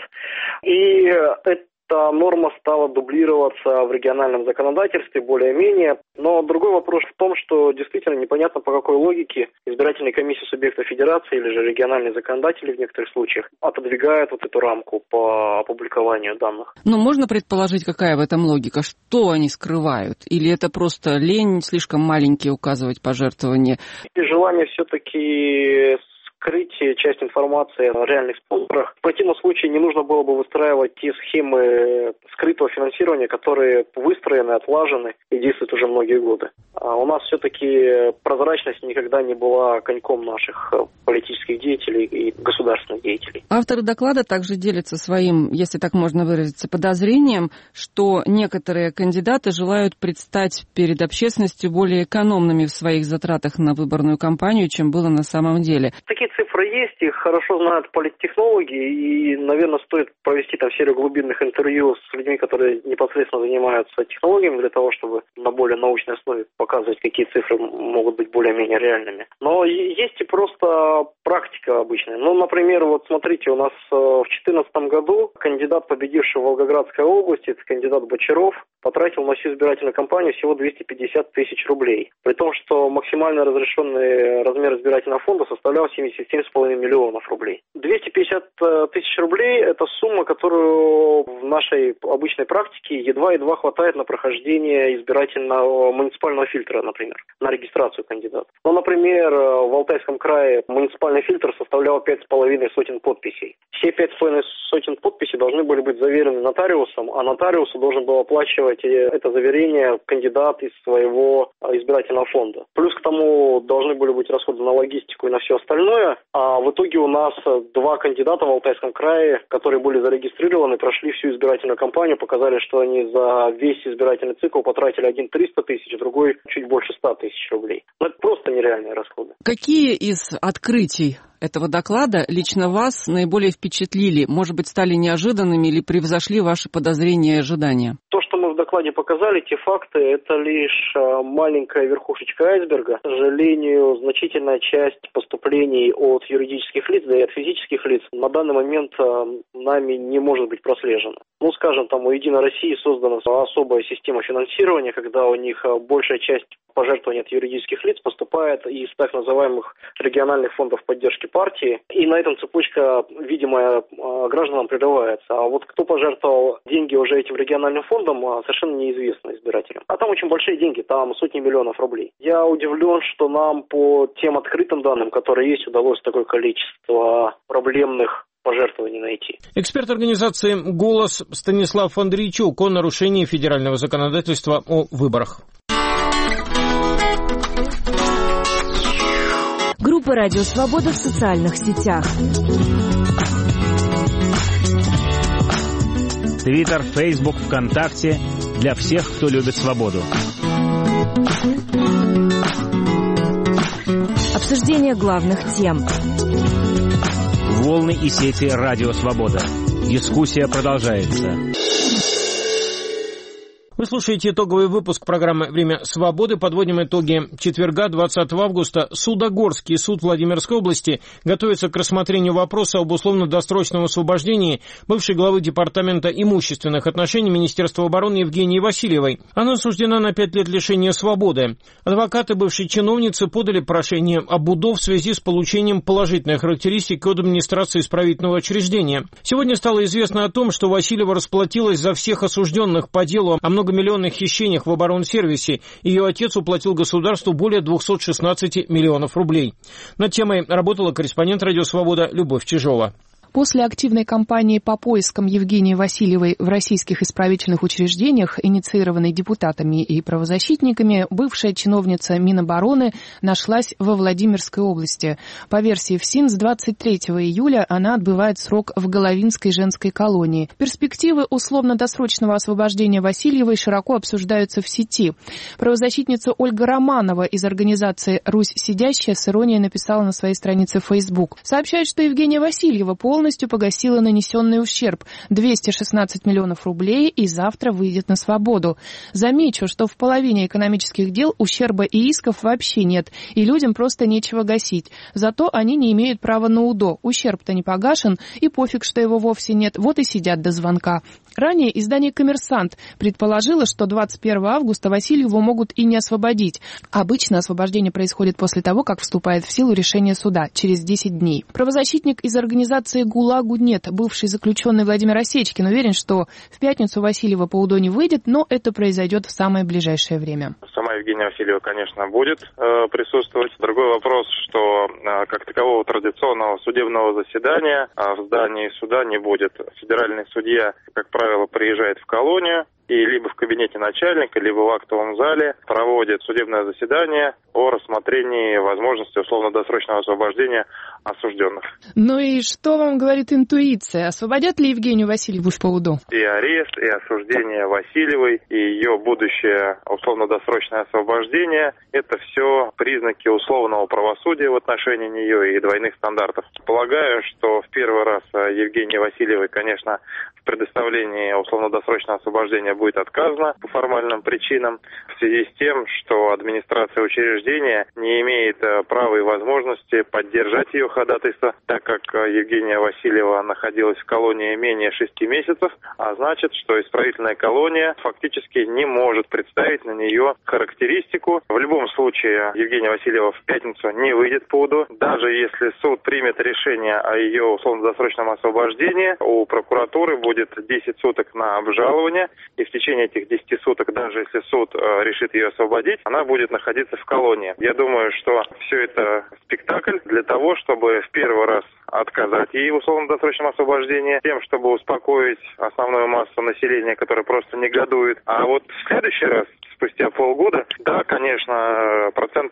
И эта норма стала дублироваться в региональном законодательстве более-менее. Но другой вопрос в том, что действительно непонятно, по какой логике избирательные комиссии субъектов федерации или же региональные законодатели в некоторых случаях отодвигают вот эту рамку по опубликованию данных. Но можно предположить, какая в этом логика? Что они скрывают? Или это просто лень, слишком маленькие указывать пожертвования? И желание все-таки скрыть часть информации о реальных спонсорах. В противном случае не нужно было бы выстраивать те схемы скрытого финансирования, которые выстроены, отлажены и действуют уже многие годы. А у нас все-таки прозрачность никогда не была коньком наших политических деятелей и государственных деятелей. Авторы доклада также делятся своим, если так можно выразиться, подозрением, что некоторые кандидаты желают предстать перед общественностью более экономными в своих затратах на выборную кампанию, чем было на самом деле. Такие цифры есть, их хорошо знают политтехнологи, и, наверное, стоит провести там серию глубинных интервью с людьми, которые непосредственно занимаются технологиями, для того, чтобы на более научной основе показывать, какие цифры могут быть более-менее реальными. Но есть и просто практика обычная. Например, вот смотрите, у нас в 2014 году кандидат, победивший в Волгоградской области, это кандидат Бочаров, потратил на всю избирательную кампанию всего 250 тысяч рублей. При том, что максимально разрешенный размер избирательного фонда составлял 77,5 миллионов рублей. 250 тысяч рублей – это сумма, которую в нашей обычной практике едва-едва хватает на прохождение избирательного муниципального фильтра, например, на регистрацию кандидата. Ну, например, в Алтайском крае муниципальный фильтр составлял 5,5 сотен подписей. Все 5,5 сотен подписей должны были быть заверены нотариусом, а нотариусу должен был оплачивать это заверение кандидат из своего избирательного фонда. Плюс к тому должны были быть расходы на логистику и на все остальное. А в итоге у нас два кандидата в Алтайском крае, которые были зарегистрированы, прошли всю избирательную кампанию, показали, что они за весь избирательный цикл потратили один 300 тысяч, другой чуть больше 100 тысяч рублей. Но это просто нереальные расходы. Какие из открытий этого доклада лично вас наиболее впечатлили? Может быть, стали неожиданными или превзошли ваши подозрения и ожидания? То, что мы в докладе показали, те факты, это лишь маленькая верхушечка айсберга. К сожалению, значительная часть поступлений от юридических лиц, да и от физических лиц на данный момент нами не может быть прослежена. Ну, скажем, там у «Единой России» создана особая система финансирования, когда у них большая часть пожертвований от юридических лиц поступает из так называемых региональных фондов поддержки партии, и на этом цепочка, видимо, гражданам прерывается. А вот кто пожертвовал деньги уже этим региональным фондам, совершенно неизвестно избирателям. А там очень большие деньги, там сотни миллионов рублей. Я удивлен, что нам по тем открытым данным, которые есть, удалось такое количество проблемных пожертвований найти. Эксперт организации «Голос» Станислав Андрейчук о нарушении федерального законодательства о выборах. Группа «Радио Свобода» в социальных сетях. Твиттер, Фейсбук, ВКонтакте. Для всех, кто любит свободу. Обсуждение главных тем. Волны и сети «Радио Свобода». Дискуссия продолжается. Вы слушаете итоговый выпуск программы «Время свободы». Подводим итоги четверга, 20 августа. Судогорский суд Владимирской области готовится к рассмотрению вопроса об условно-досрочном освобождении бывшей главы Департамента имущественных отношений Министерства обороны Евгении Васильевой. Она осуждена на 5 лет лишения свободы. Адвокаты бывшей чиновницы подали прошение об УДО в связи с получением положительной характеристики от администрации исправительного учреждения. Сегодня стало известно о том, что Васильева расплатилась за всех осужденных по делу о многомиллионных хищениях в оборонсервисе. Ее отец уплатил государству более 216 миллионов рублей. Над темой работала корреспондент «Радио Свобода» Любовь Чижова. После активной кампании по поискам Евгении Васильевой в российских исправительных учреждениях, инициированной депутатами и правозащитниками, бывшая чиновница Минобороны нашлась во Владимирской области. По версии ФСИН, с 23 июля она отбывает срок в Головинской женской колонии. Перспективы условно-досрочного освобождения Васильевой широко обсуждаются в сети. Правозащитница Ольга Романова из организации «Русь сидящая» с иронией написала на своей странице в Facebook. Сообщает, что Евгения Васильева полностью погасила нанесенный ущерб – 216 миллионов рублей и завтра выйдет на свободу. Замечу, что в половине экономических дел ущерба и исков вообще нет, и людям просто нечего гасить. Зато они не имеют права на УДО. Ущерб-то не погашен, и пофиг, что его вовсе нет, вот и сидят до звонка. Ранее издание «Коммерсант» предположило, что 21 августа Васильеву могут и не освободить. Обычно освобождение происходит после того, как вступает в силу решение суда, через 10 дней. Правозащитник из организации «ГУЛАГу нет», бывший заключенный Владимир Осечкин, уверен, что в пятницу Васильева по УДО не выйдет, но это произойдет в самое ближайшее время. Сама Евгения Васильева, конечно, будет присутствовать. Другой вопрос, что как такового традиционного судебного заседания в здании суда не будет. Федеральный судья, как правило, приезжает в колонию и либо в кабинете начальника, либо в актовом зале проводит судебное заседание о рассмотрении возможности условно-досрочного освобождения осужденных. Ну и что вам говорит интуиция? Освободят ли Евгению Васильеву по УДО? И арест, и осуждение Васильевой, и ее будущее условно-досрочное освобождение – это все признаки условного правосудия в отношении нее и двойных стандартов. Полагаю, что в первый раз Евгении Васильевой, конечно, в предоставлении условно-досрочного освобождения будет отказано по формальным причинам в связи с тем, что администрация учреждения не имеет права и возможности поддержать ее ходатайство, так как Евгения Васильева находилась в колонии менее 6 месяцев, а значит, что исправительная колония фактически не может представить на нее характеристику. В любом случае Евгения Васильева в пятницу не выйдет по УДО. Даже если суд примет решение о ее условно-досрочном освобождении, у прокуратуры будет 10 суток на обжалование, и в течение этих 10 суток, даже если суд решит ее освободить, она будет находиться в колонии. Я думаю, что все это спектакль для того, чтобы в первый раз отказать ей в условно-досрочном освобождении, тем, чтобы успокоить основную массу населения, которая просто негодует. А вот в следующий раз, спустя полгода, да, конечно,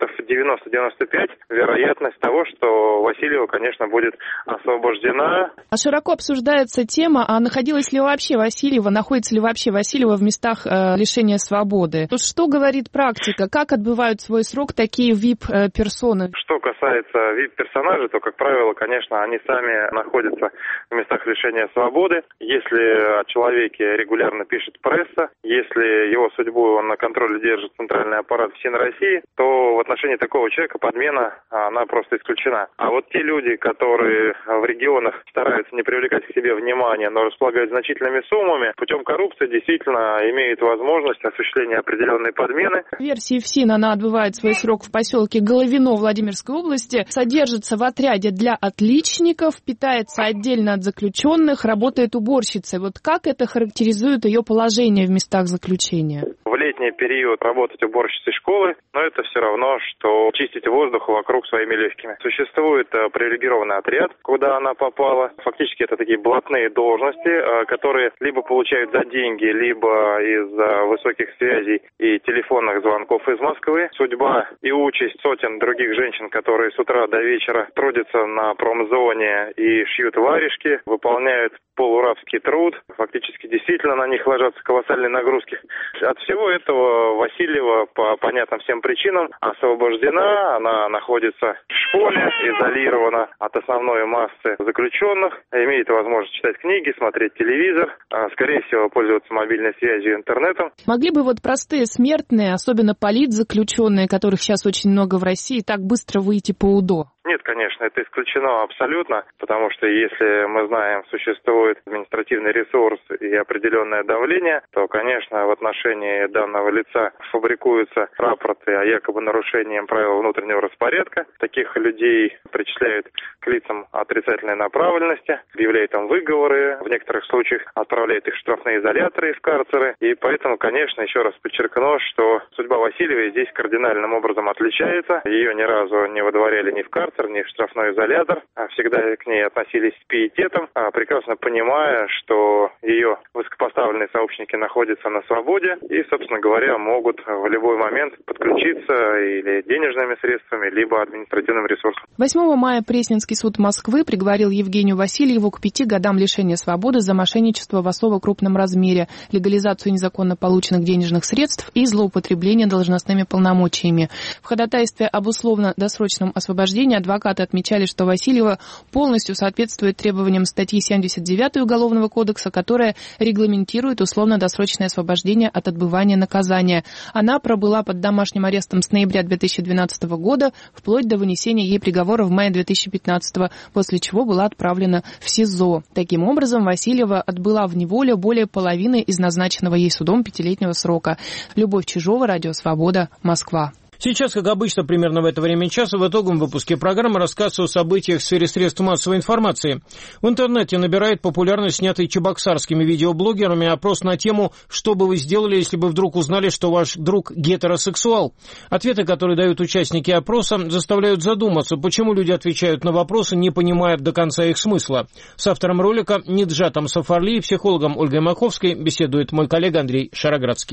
90-95% вероятность того, что Васильева, конечно, будет освобождена. А широко обсуждается тема, а находилась ли вообще Васильева, находится ли вообще Васильева в местах лишения свободы? Что говорит практика? Как отбывают свой срок такие VIP-персоны? Что касается VIP-персонажей, то, как правило, конечно, они сами находятся в местах лишения свободы. Если о человеке регулярно пишет пресса, если его судьбу на контроле держит центральный аппарат ФСИН России, то в отношении такого человека подмена, она просто исключена. А вот те люди, которые в регионах стараются не привлекать к себе внимания, но располагают значительными суммами, путем коррупции действительно имеют возможность осуществления определенной подмены. В версии ФСИН она отбывает свой срок в поселке Головино Владимирской области, содержится в отряде для отличников, питается отдельно от заключенных, работает уборщицей. Вот как это характеризует ее положение в местах заключения? В летний период работать уборщицей школы, но это все равно, что чистить воздух вокруг своими легкими. Существует привилегированный отряд, куда она попала. Фактически это такие блатные должности, которые либо получают за деньги, либо из-за высоких связей и телефонных звонков из Москвы. Судьба и участь сотен других женщин, которые с утра до вечера трудятся на промзоне и шьют варежки, выполняют полурабский труд. Фактически действительно на них ложатся колоссальные нагрузки. От всего этого Васильева по понятным всем причинам освобождена. Она находится в школе, изолирована от основной массы заключенных, имеет возможность читать книги, смотреть телевизор, скорее всего, пользоваться мобильной связью и интернетом. Могли бы вот простые смертные, особенно политзаключенные, которых сейчас очень много в России, так быстро выйти по УДО? Нет, конечно, это исключено абсолютно, потому что если мы знаем, существует административный ресурс и определенное давление, то, конечно, в отношении данного лица фабрикуются рапорты о якобы нарушении правил внутреннего распорядка. Таких людей причисляют к лицам отрицательной направленности, объявляют там выговоры, в некоторых случаях отправляют их в штрафные изоляторы и в карцеры. И поэтому, конечно, еще раз подчеркну, что судьба Васильевой здесь кардинальным образом отличается. Ее ни разу не выдворяли ни в карцер, ни в штрафной изолятор, всегда к ней относились с пиететом, прекрасно понимая, что ее высокопоставленные сообщники находятся на свободе и, собственно говоря, могут в любой момент подключиться или денежными средствами, либо административным ресурсом. 8 мая Пресненский суд Москвы приговорил Евгению Васильеву к 5 годам лишения свободы за мошенничество в особо крупном размере, легализацию незаконно полученных денежных средств и злоупотребление должностными полномочиями. В ходатайстве об условно-досрочном освобождении адвокаты отмечали, что Васильева полностью соответствует требованиям статьи 79 Уголовного кодекса, которая регламентирует условно-досрочное освобождение от отбывания наказания. Она пробыла под домашним арестом с ноября 2012 года вплоть до вынесения ей приговора в мае 2015, после чего была отправлена в СИЗО. Таким образом, Васильева отбыла в неволе более половины из назначенного ей судом 5-летнего срока. Любовь Чижова, Радио Свобода, Москва. Сейчас, как обычно, примерно в это время часа в итоговом выпуске программы рассказ о событиях в сфере средств массовой информации. В интернете набирает популярность снятый чебоксарскими видеоблогерами опрос на тему «Что бы вы сделали, если бы вдруг узнали, что ваш друг гетеросексуал?». Ответы, которые дают участники опроса, заставляют задуматься, почему люди отвечают на вопросы, не понимая до конца их смысла. С автором ролика Ниджатом Сафарли и психологом Ольгой Маховской беседует мой коллега Андрей Шароградский.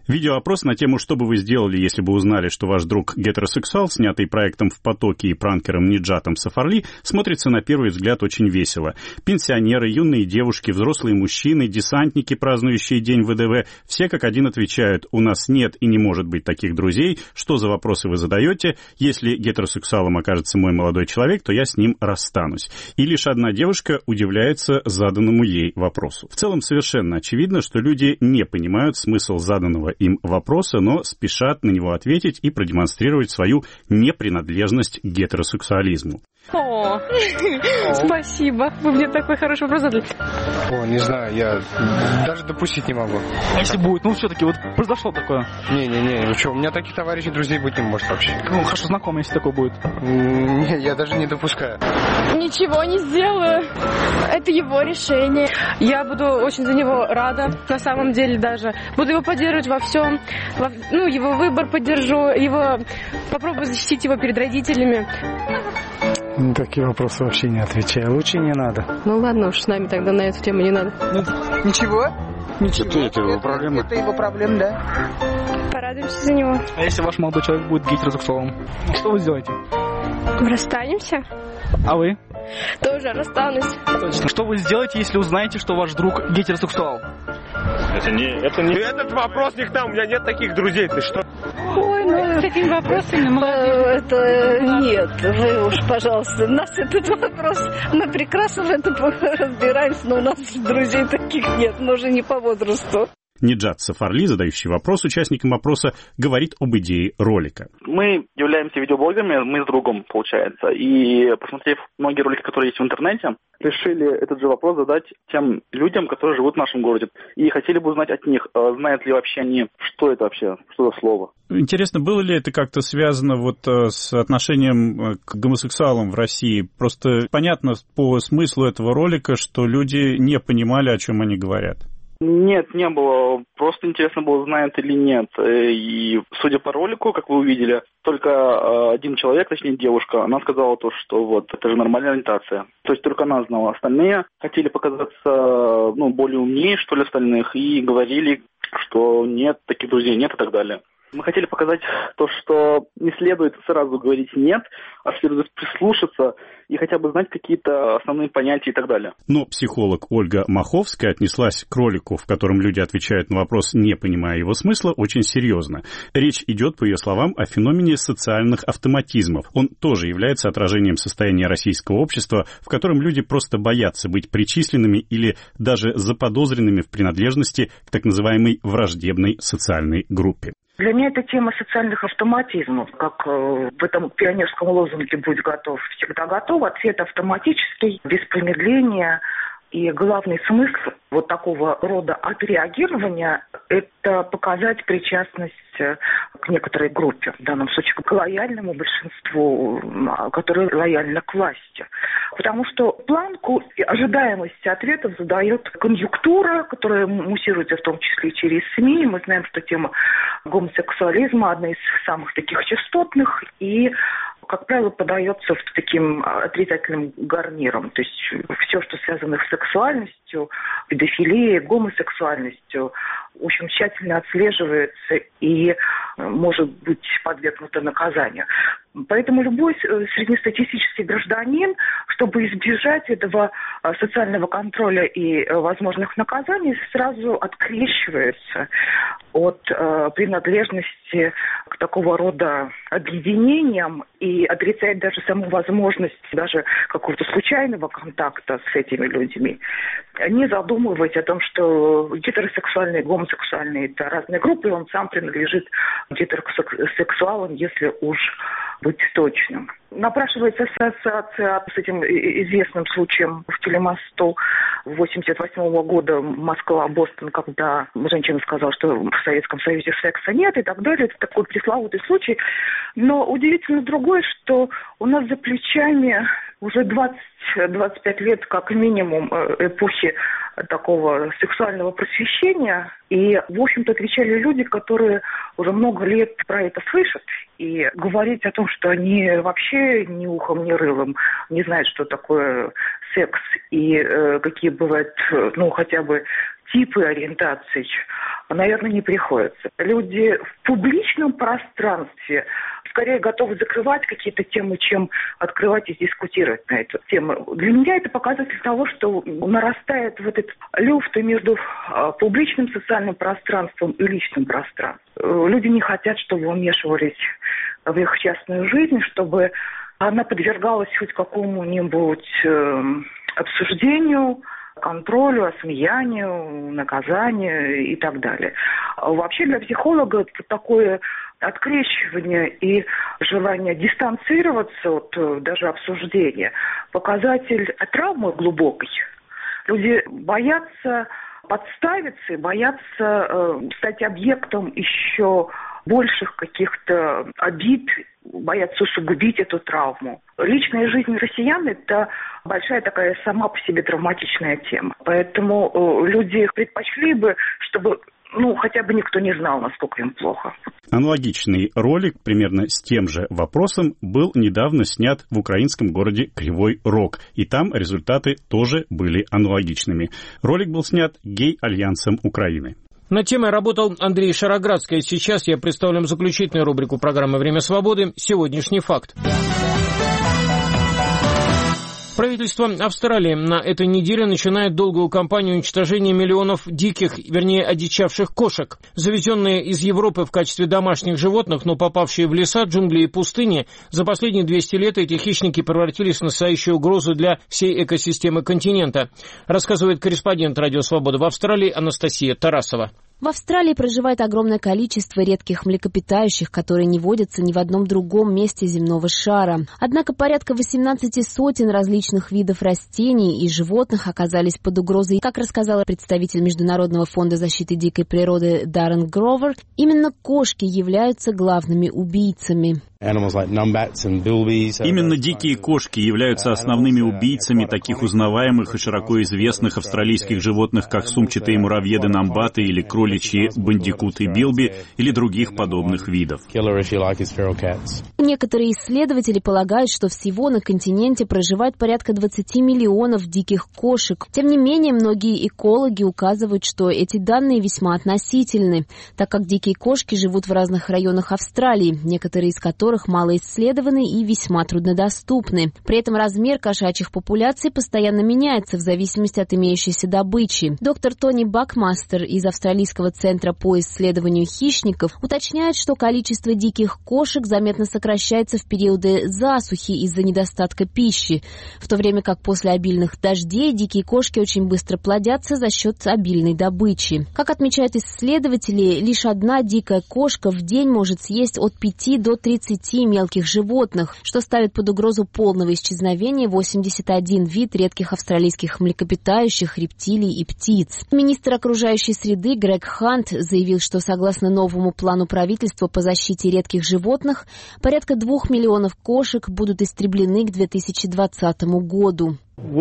Видеоопрос на тему «Что бы вы сделали, если бы узнали, что ваш друг гетеросексуал», снятый проектом «В потоке» и пранкером Ниджатом Сафарли, смотрится на первый взгляд очень весело. Пенсионеры, юные девушки, взрослые мужчины, десантники, празднующие День ВДВ, все как один отвечают: «У нас нет и не может быть таких друзей. Что за вопросы вы задаете? Если гетеросексуалом окажется мой молодой человек, то я с ним расстанусь». И лишь одна девушка удивляется заданному ей вопросу. В целом совершенно очевидно, что люди не понимают смысл заданного им вопроса, но спешат на него ответить и продемонстрировать свою непринадлежность к гетеросексуализму. О, спасибо. Вы мне такой хороший вопрос задали. О, не знаю, я даже допустить не могу. А если будет? Ну, все-таки вот произошло такое. Не, вы что, у меня таких товарищей, друзей быть не может вообще. Ну, хорошо знакомый, если такое будет. Не, я даже не допускаю. Ничего не сделаю. Это его решение. Я буду очень за него рада, на самом деле даже. Буду его поддерживать во всем. Ну, его выбор поддержу, попробую защитить его перед родителями. На такие вопросы вообще не отвечаю. Лучше не надо. Ну ладно уж, с нами тогда на эту тему не надо. Ничего? Это его проблема. Это его проблема, да. Порадуемся за него. А если ваш молодой человек будет гетеросексуалом, что вы сделаете? Расстанемся. А вы? Тоже расстанусь. Точно. Что вы сделаете, если узнаете, что ваш друг гетеросексуал? Это не... Этот вопрос не к нам, у меня нет таких друзей, ты что? Ой, ну... С такими вопросами молодежь. Нет, вы уж, пожалуйста, нас этот вопрос... Мы прекрасно в этом разбираемся, но у нас друзей таких нет, мы уже не по возрасту. Ниджат Сафарли, задающий вопрос участникам опроса, говорит об идее ролика. Мы являемся видеоблогерами, мы с другом, получается, и, посмотрев многие ролики, которые есть в интернете, решили этот же вопрос задать тем людям, которые живут в нашем городе. И хотели бы узнать от них, знают ли вообще они, что это вообще, что за слово. Интересно, было ли это как-то связано вот с отношением к гомосексуалам в России? Просто понятно по смыслу этого ролика, что люди не понимали, о чем они говорят. Нет, не было. Просто интересно было, знают или нет. И судя по ролику, как вы увидели, только один человек, точнее девушка, она сказала то, что вот это же нормальная ориентация. То есть только она знала. Остальные хотели показаться более умнее, что ли, остальных, и говорили, что нет, таких друзей нет и так далее. Мы хотели показать то, что не следует сразу говорить «нет», а следует прислушаться и хотя бы знать какие-то основные понятия и так далее. Но психолог Ольга Маховская отнеслась к ролику, в котором люди отвечают на вопрос, не понимая его смысла, очень серьезно. Речь идет, по ее словам, о феномене социальных автоматизмов. Он тоже является отражением состояния российского общества, в котором люди просто боятся быть причисленными или даже заподозренными в принадлежности к так называемой враждебной социальной группе. Для меня это тема социальных автоматизмов, как в этом пионерском лозунге «Будь готов, всегда готов». Ответ автоматический, без промедления. И главный смысл вот такого рода отреагирования – это показать причастность к некоторой группе, в данном случае к лояльному большинству, которое лояльно к власти. Потому что планку ожидаемости ответов задает конъюнктура, которая муссируется в том числе через СМИ. Мы знаем, что тема гомосексуализма одна из самых таких частотных и, как правило, подается таким отрицательным гарниром. То есть все, что связано с сексуальностью, педофилией, гомосексуальностью, очень тщательно отслеживается и может быть подвергнуто наказанию. Поэтому любой среднестатистический гражданин, чтобы избежать этого социального контроля и возможных наказаний, сразу открещивается от принадлежности к такого рода объединениям и отрицает даже саму возможность даже какого-то случайного контакта с этими людьми, не задумываясь о том, что гетеросексуальные и гомосексуальные – это разные группы, и он сам принадлежит гетеросексуалам, если уж быть точным. Напрашивается ассоциация с этим известным случаем в Телемосту 1988 года Москва-Бостон, когда женщина сказала, что в Советском Союзе секса нет и так далее. Это такой пресловутый случай. Но удивительно другое, что у нас за плечами уже 20-25 лет как минимум эпохи такого сексуального просвещения. И, в общем-то, отвечали люди, которые уже много лет про это слышат. И говорить о том, что они вообще ни ухом, ни рылом не знают, что такое секс и какие бывают, хотя бы типы ориентаций, наверное, не приходится. Люди в публичном пространстве скорее готовы закрывать какие-то темы, чем открывать и дискутировать на эту тему. Для меня это показатель того, что нарастает вот этот люфт между публичным социальным пространством и личным пространством. Люди не хотят, чтобы вмешивались в их частную жизнь, чтобы она подвергалась хоть какому-нибудь обсуждению, контролю, осмеянию, наказанию и так далее. Вообще для психолога это такое открещивание и желание дистанцироваться от даже обсуждения показатель травмы глубокой. Люди боятся подставиться и боятся стать объектом еще больших каких-то обид, боятся усугубить эту травму. Личная жизнь россиян – это большая такая сама по себе травматичная тема. Поэтому люди предпочли бы, чтобы хотя бы никто не знал, насколько им плохо. Аналогичный ролик, примерно с тем же вопросом, был недавно снят в украинском городе Кривой Рог. И там результаты тоже были аналогичными. Ролик был снят Гей-альянсом Украины. Над темой работал Андрей Шароградский. Сейчас я представлю заключительную рубрику программы «Время свободы» «Сегодняшний факт». Правительство Австралии на этой неделе начинает долгую кампанию уничтожения миллионов диких, одичавших кошек. Завезенные из Европы в качестве домашних животных, но попавшие в леса, джунгли и пустыни, за последние 200 лет эти хищники превратились в настоящую угрозу для всей экосистемы континента, рассказывает корреспондент «Радио Свобода» в Австралии Анастасия Тарасова. В Австралии проживает огромное количество редких млекопитающих, которые не водятся ни в одном другом месте земного шара. Однако порядка 18 сотен различных видов растений и животных оказались под угрозой. Как рассказала представитель Международного фонда защиты дикой природы Даррен Гровер, именно кошки являются главными убийцами. Именно дикие кошки являются основными убийцами таких узнаваемых и широко известных австралийских животных, как сумчатые муравьеды-намбаты или кроличьи бандикуты-билби или других подобных видов. Некоторые исследователи полагают, что всего на континенте проживает порядка 20 миллионов диких кошек. Тем не менее, многие экологи указывают, что эти данные весьма относительны, так как дикие кошки живут в разных районах Австралии, некоторые из которых мало исследованы и весьма труднодоступны. При этом размер кошачьих популяций постоянно меняется в зависимости от имеющейся добычи. Доктор Тони Бакмастер из Австралийского центра по исследованию хищников уточняет, что количество диких кошек заметно сокращается в периоды засухи из-за недостатка пищи, в то время как после обильных дождей дикие кошки очень быстро плодятся за счет обильной добычи. Как отмечают исследователи, лишь одна дикая кошка в день может съесть от 5 до 30 мелких животных, что ставит под угрозу полного исчезновения 81 вид редких австралийских млекопитающих, рептилий и птиц. Министр окружающей среды Грег Хант заявил, что согласно новому плану правительства по защите редких животных, порядка 2 миллионов кошек будут истреблены к 2020 году.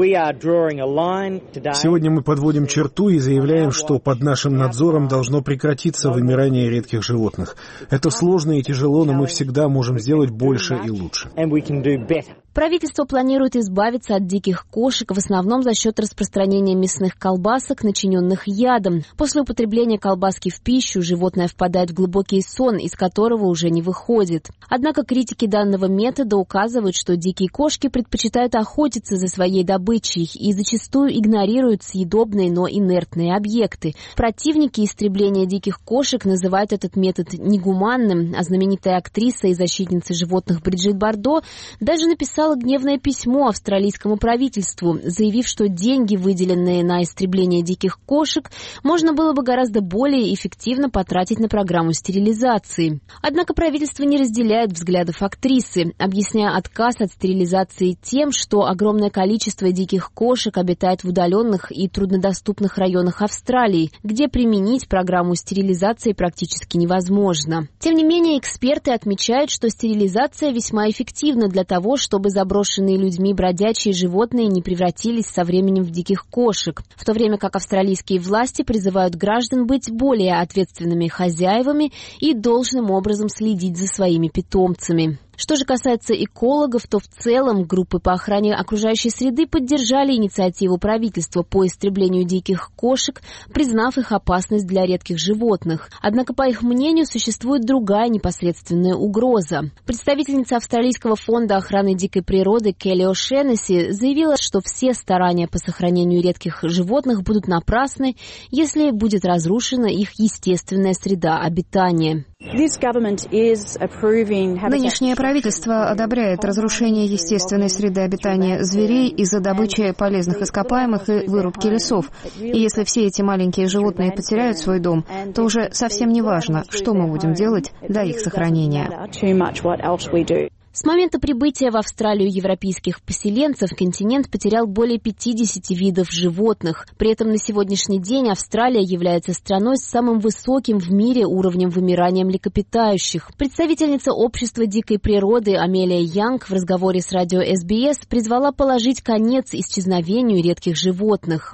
Сегодня мы подводим черту и заявляем, что под нашим надзором должно прекратиться вымирание редких животных. Это сложно и тяжело, но мы всегда можем сделать больше и лучше. Правительство планирует избавиться от диких кошек в основном за счет распространения мясных колбасок, начиненных ядом. После употребления колбаски в пищу животное впадает в глубокий сон, из которого уже не выходит. Однако критики данного метода указывают, что дикие кошки предпочитают охотиться за своей добычей и зачастую игнорируют съедобные, но инертные объекты. Противники истребления диких кошек называют этот метод негуманным, а знаменитая актриса и защитница животных Бриджит Бардо даже написала гневное письмо австралийскому правительству, заявив, что деньги, выделенные на истребление диких кошек, можно было бы гораздо более эффективно потратить на программу стерилизации. Однако правительство не разделяет взглядов актрисы, объясняя отказ от стерилизации тем, что огромное количество диких кошек обитает в удаленных и труднодоступных районах Австралии, где применить программу стерилизации практически невозможно. Тем не менее, эксперты отмечают, что стерилизация весьма эффективна для того, чтобы заброшенные людьми бродячие животные не превратились со временем в диких кошек, в то время как австралийские власти призывают граждан быть более ответственными хозяевами и должным образом следить за своими питомцами. Что же касается экологов, то в целом группы по охране окружающей среды поддержали инициативу правительства по истреблению диких кошек, признав их опасность для редких животных. Однако, по их мнению, существует другая непосредственная угроза. Представительница Австралийского фонда охраны дикой природы Келли О'Шеннесси заявила, что все старания по сохранению редких животных будут напрасны, если будет разрушена их естественная среда обитания. Нынешнее правительство одобряет разрушение естественной среды обитания зверей из-за добычи полезных ископаемых и вырубки лесов. И если все эти маленькие животные потеряют свой дом, то уже совсем не важно, что мы будем делать для их сохранения. С момента прибытия в Австралию европейских поселенцев континент потерял более 50 видов животных. При этом на сегодняшний день Австралия является страной с самым высоким в мире уровнем вымирания млекопитающих. Представительница общества дикой природы Амелия Янг в разговоре с радио СБС призвала положить конец исчезновению редких животных.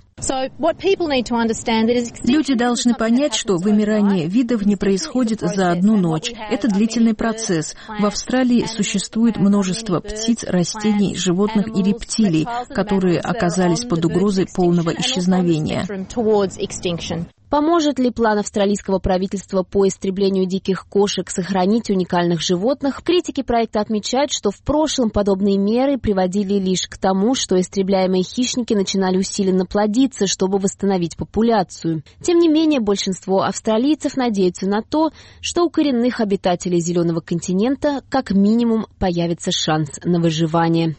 Люди должны понять, что вымирание видов не происходит за одну ночь. Это длительный процесс. В Австралии существует множество птиц, растений, животных и рептилий, которые оказались под угрозой полного исчезновения. Поможет ли план австралийского правительства по истреблению диких кошек сохранить уникальных животных? Критики проекта отмечают, что в прошлом подобные меры приводили лишь к тому, что истребляемые хищники начинали усиленно плодиться, чтобы восстановить популяцию. Тем не менее, большинство австралийцев надеются на то, что у коренных обитателей Зеленого континента как минимум появится шанс на выживание.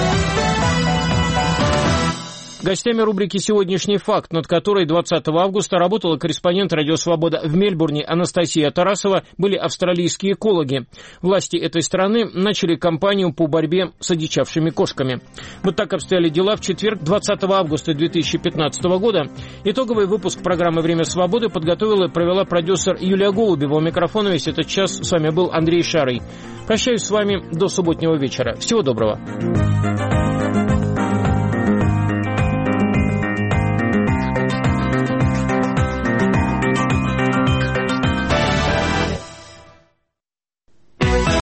Гостями рубрики «Сегодняшний факт», над которой 20 августа работала корреспондент «Радио Свобода» в Мельбурне Анастасия Тарасова, были австралийские экологи. Власти этой страны начали кампанию по борьбе с одичавшими кошками. Вот так обстояли дела в четверг, 20 августа 2015 года. Итоговый выпуск программы «Время свободы» подготовила и провела продюсер Юлия Голубева. У микрофона весь этот час с вами был Андрей Шарый. Прощаюсь с вами до субботнего вечера. Всего доброго.